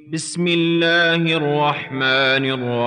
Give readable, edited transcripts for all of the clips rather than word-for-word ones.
بسم الله الرحمن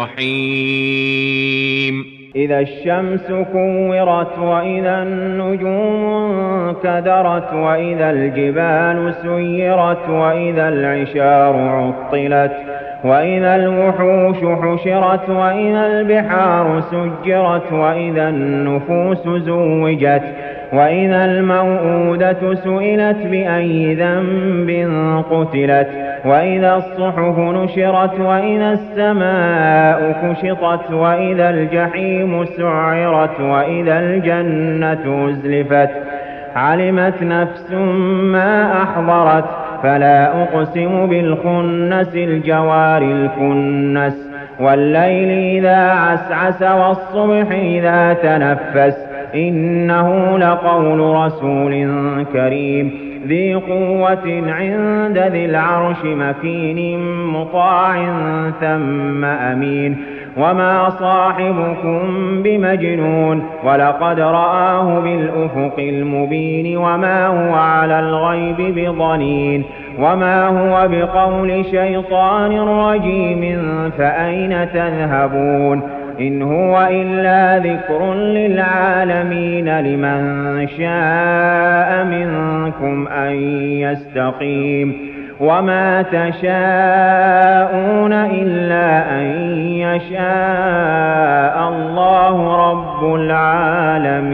الرحيم إذا الشمس كورت وإذا النجوم كدرت وإذا الجبال سيرت وإذا العشار عطلت وإذا الوحوش حشرت وإذا البحار سجرت وإذا النفوس زوجت وإذا الموءودة سئلت بأي ذنب قتلت وإذا الصحف نشرت وإذا السماء كشطت وإذا الجحيم سعرت وإذا الجنة أزلفت علمت نفس ما أحضرت فلا أقسم بالخنس الجوار الكنس والليل إذا عسعس والصبح إذا تنفس إنه لقول رسول كريم ذي قوة عند ذي العرش مكين مطاع ثم أمين وما صاحبكم بمجنون ولقد رآه بالأفق المبين وما هو على الغيب بضنين وما هو بقول شيطان رجيم فأين تذهبون إن هو إلا ذكر للعالمين لمن شاء منكم أن يستقيم وما تشاءون إلا أن يشاء الله رب العالمين.